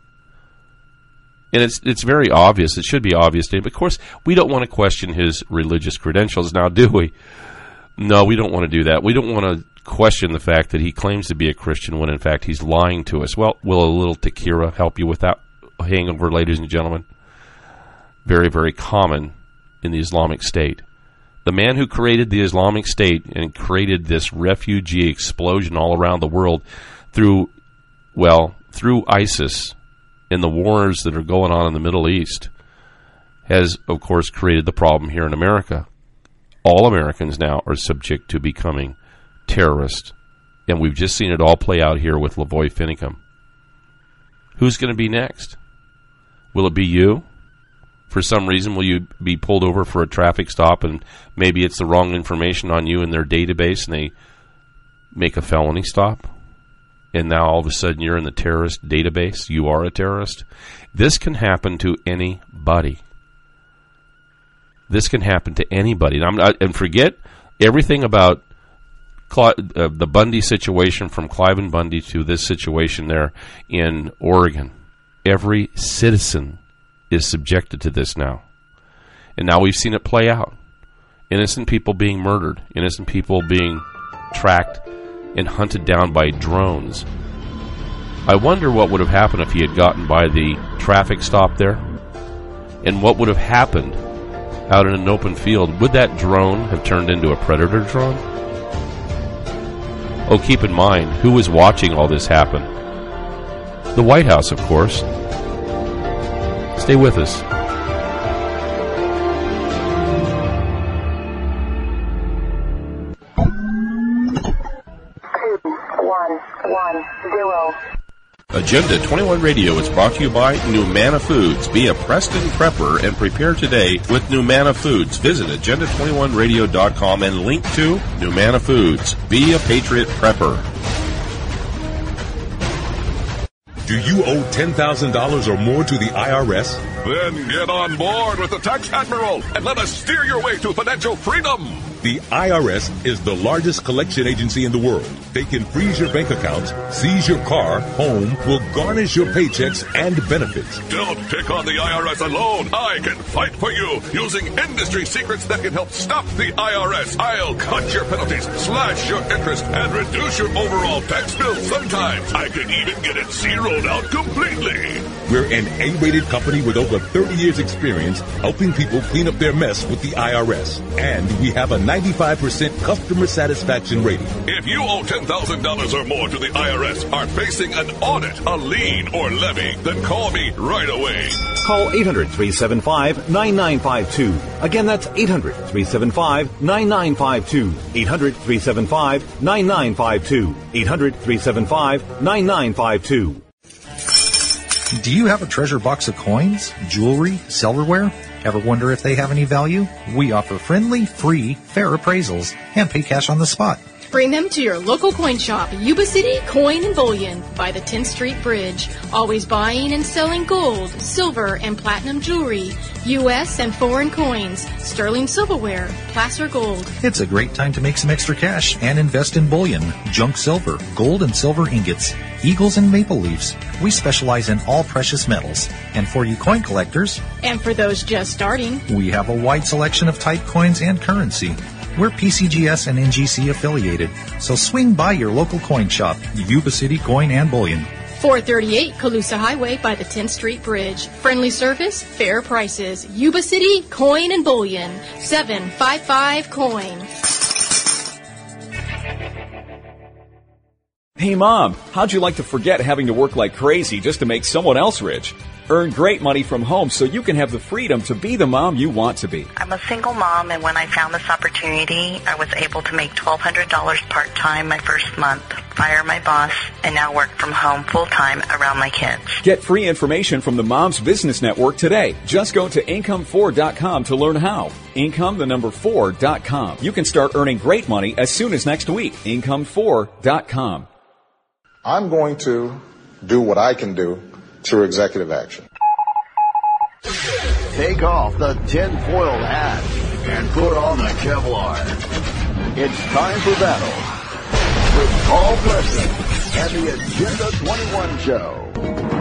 And it's it's very obvious. It should be obvious to him. Of course, we don't want to question his religious credentials now, do we? No, we don't want to do that. We don't want to question the fact that he claims to be a Christian when, in fact, he's lying to us. Well, will a little tequila help you with that hangover, ladies and gentlemen? Very, very common in the Islamic State. The man who created the Islamic State and created this refugee explosion all around the world through, well, through ISIS and the wars that are going on in the Middle East has, of course, created the problem here in America. all Americans now are subject to becoming terrorists. And we've just seen it all play out here with Lavoy Finicum. Who's going to be next? Will it be you? For some reason, will you be pulled over for a traffic stop and maybe it's the wrong information on you in their database and they make a felony stop? And now all of a sudden you're in the terrorist database? You are a terrorist? This can happen to anybody. This can happen to anybody. And, I'm not, and forget everything about Cl- uh, the Bundy situation, from Cliven Bundy to this situation there in Oregon. Every citizen is subjected to this now. And now we've seen it play out. Innocent people being murdered. Innocent people being tracked and hunted down by drones. I wonder what would have happened if he had gotten by the traffic stop there. And what would have happened out in an open field. Would that drone have turned into a predator drone? Oh, keep in mind, who was watching all this happen? The White House, of course. Stay with us. Two, one, one, zero. Agenda twenty-one Radio is brought to you by Numana Foods. Be a Preston prepper and prepare today with Numana Foods. Visit agenda twenty-one radio dot com and link to Numana Foods. Be a Patriot prepper. Do you owe ten thousand dollars or more to the I R S? Then get on board with the Tax Admiral and let us steer your way to financial freedom. The I R S is the largest collection agency in the world. They can freeze your bank accounts, seize your car, home, will garnish your paychecks and benefits. Don't pick on the I R S alone. I can fight for you using industry secrets that can help stop the I R S. I'll cut your penalties, slash your interest, and reduce your overall tax bill. Sometimes I can even get it zeroed out completely. We're an A-rated company with over thirty years experience helping people clean up their mess with the I R S. And we have a ninety-five percent customer satisfaction rating. If you owe ten thousand dollars or more to the I R S, are facing an audit, a lien, or levy, then call me right away. Call eight hundred, three seven five, nine nine five two. Again, that's eight hundred, three seven five, nine nine five two. eight hundred, three seven five, nine nine five two. eight hundred, three seven five, nine nine five two. Do you have a treasure box of coins, jewelry, silverware? Ever wonder if they have any value? We offer friendly, free, fair appraisals and pay cash on the spot. Bring them to your local coin shop, Yuba City Coin and Bullion, by the tenth Street Bridge. Always buying and selling gold, silver, and platinum jewelry, U S and foreign coins, sterling silverware, placer gold. It's a great time to make some extra cash and invest in bullion, junk silver, gold and silver ingots, eagles and maple leafs. We specialize in all precious metals. And for you coin collectors, and for those just starting, we have a wide selection of type coins and currency. We're P C G S and N G C affiliated, so swing by your local coin shop, Yuba City Coin and Bullion. four thirty-eight Colusa Highway by the tenth Street Bridge. Friendly service, fair prices. Yuba City Coin and Bullion. seven five five coin. Hey Mom, how'd you like to forget having to work like crazy just to make someone else rich? Earn great money from home so you can have the freedom to be the mom you want to be. I'm a single mom, and when I found this opportunity, I was able to make twelve hundred dollars part-time my first month, fire my boss, and now work from home full-time around my kids. Get free information from the Moms Business Network today. Just go to income four dot com to learn how. Income, the number four dot com. You can start earning great money as soon as next week. income four dot com. I'm going to do what I can do through executive action. Take off the tinfoil hat and put on the Kevlar. It's time for battle with Paul Preston and the Agenda twenty-one Show.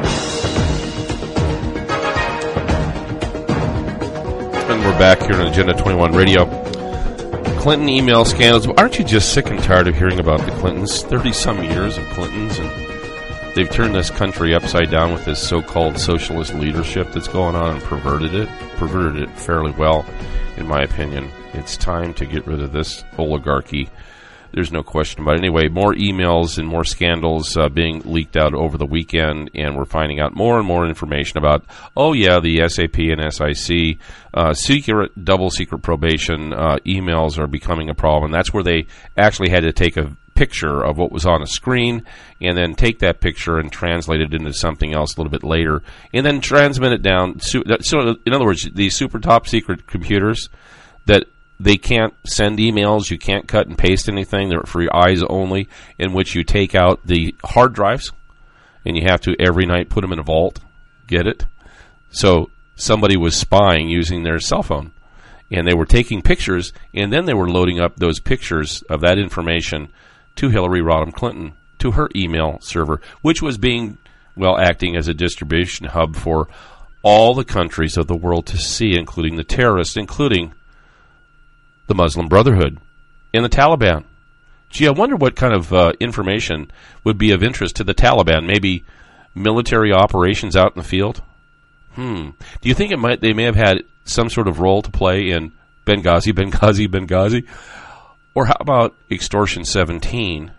And we're back here on Agenda twenty-one Radio. Clinton email scandals. Aren't you just sick and tired of hearing about the Clintons? thirty-some years of Clintons, and they've turned this country upside down with this so-called socialist leadership that's going on and perverted it, perverted it fairly well, in my opinion. It's time to get rid of this oligarchy There's no question about it. Anyway, more emails and more scandals uh, being leaked out over the weekend, and we're finding out more and more information about, oh, yeah, the S A P and S I C uh, secret, double secret probation uh, emails are becoming a problem. That's where they actually had to take a picture of what was on a screen and then take that picture and translate it into something else a little bit later and then transmit it down. So, in other words, these super top secret computers that they can't send emails, you can't cut and paste anything, they're for your eyes only, in which you take out the hard drives and you have to every night put them in a vault. Get it? So somebody was spying using their cell phone, and they were taking pictures, and then they were loading up those pictures of that information to Hillary Rodham Clinton, to her email server, which was being, well, acting as a distribution hub for all the countries of the world to see, including the terrorists, including the Muslim Brotherhood and the Taliban. Gee, I wonder what kind of uh, information would be of interest to the Taliban. Maybe military operations out in the field? Hmm. Do you think it might? They may have had some sort of role to play in Benghazi, Benghazi, Benghazi? Or how about Extortion seventeen,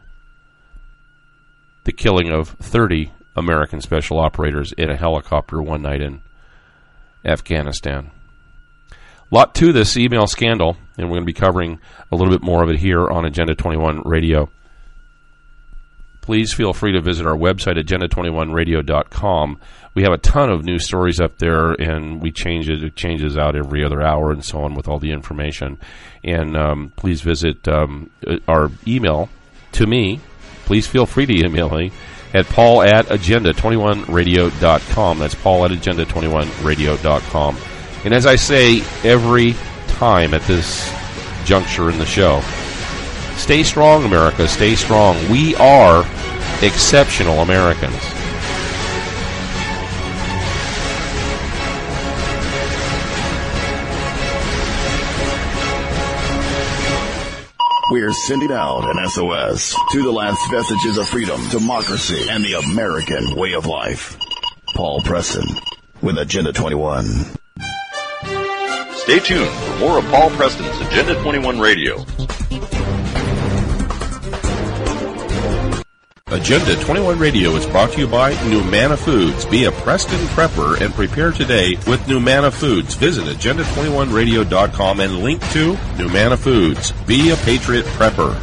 the killing of thirty American special operators in a helicopter one night in Afghanistan? Lot to this email scandal, and we're going to be covering a little bit more of it here on Agenda twenty-one Radio. Please feel free to visit our website, agenda twenty-one radio dot com. We have a ton of news stories up there, and we change it. It changes out every other hour and so on with all the information. And um, please visit um, our email to me. Please feel free to email me at paul at agenda twenty-one radio dot com. That's paul at agenda twenty-one radio dot com. And as I say every time at this juncture in the show, stay strong, America. Stay strong. We are exceptional Americans. We're sending out an S O S to the last vestiges of freedom, democracy, and the American way of life. Paul Preston with Agenda twenty-one. Stay tuned for more of Paul Preston's Agenda twenty-one Radio. Agenda twenty-one Radio is brought to you by Numana Foods. Be a Preston prepper and prepare today with Numana Foods. Visit agenda twenty-one radio dot com and link to Numana Foods. Be a Patriot prepper.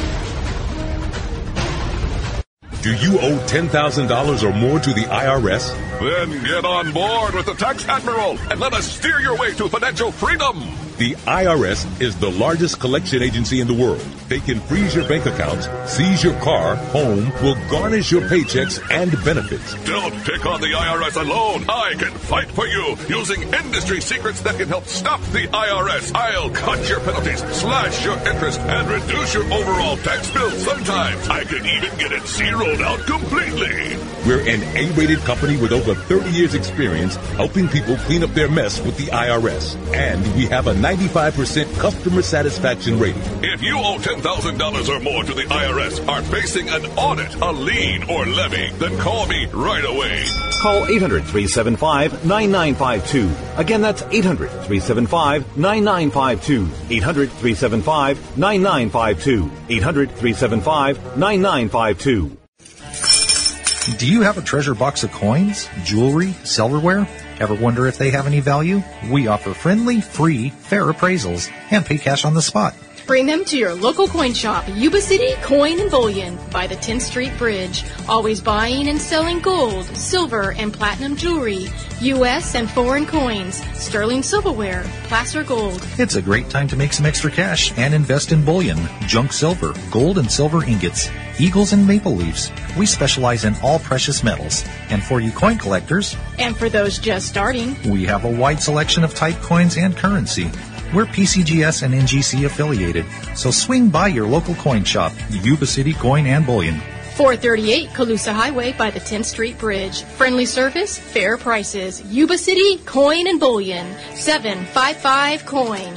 Do you owe ten thousand dollars or more to the I R S? Then get on board with the Tax Admiral and let us steer your way to financial freedom. The I R S is the largest collection agency in the world. They can freeze your bank accounts, seize your car, home, will garnish your paychecks and benefits. Don't take on the I R S alone. I can fight for you using industry secrets that can help stop the I R S. I'll cut your penalties, slash your interest, and reduce your overall tax bill. Sometimes I can even get it zeroed out completely. We're an A-rated company with over thirty years experience helping people clean up their mess with the I R S. And we have a ninety-five percent customer satisfaction rating. If you owe ten thousand dollars or more to the I R S, are facing an audit, a lien, or levy, then call me right away. Call eight hundred, three seven five, nine nine five two. Again, that's eight hundred, three seven five, nine nine five two. eight hundred, three seven five, nine nine five two. eight hundred, three seven five, nine nine five two. Do you have a treasure box of coins, jewelry, silverware? Ever wonder if they have any value? We offer friendly, free, fair appraisals and pay cash on the spot. Bring them to your local coin shop, Yuba City Coin and Bullion, by the tenth Street Bridge. Always buying and selling gold, silver, and platinum jewelry, U S and foreign coins, sterling silverware, placer gold. It's a great time to make some extra cash and invest in bullion, junk silver, gold and silver ingots, eagles and maple leaves. We specialize in all precious metals. And for you coin collectors, and for those just starting, we have a wide selection of type coins and currency. We're P C G S and N G C affiliated, so swing by your local coin shop, Yuba City Coin and Bullion. four thirty-eight Colusa Highway by the tenth Street Bridge. Friendly service, fair prices. Yuba City Coin and Bullion. seven five five coin.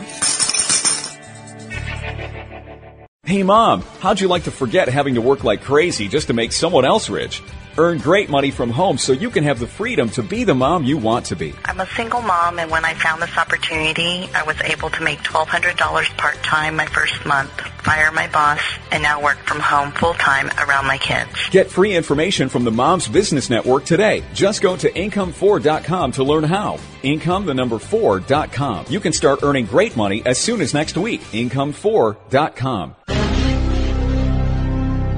Hey, Mom, how'd you like to forget having to work like crazy just to make someone else rich? Earn great money from home so you can have the freedom to be the mom you want to be. I'm a single mom, and when I found this opportunity, I was able to make twelve hundred dollars part-time my first month, fire my boss, and now work from home full-time around my kids. Get free information from the Moms Business Network today. Just go to income four dot com to learn how. Income, the number four dot com. You can start earning great money as soon as next week. income four dot com.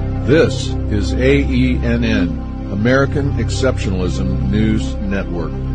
This is A E N N, American Exceptionalism News Network.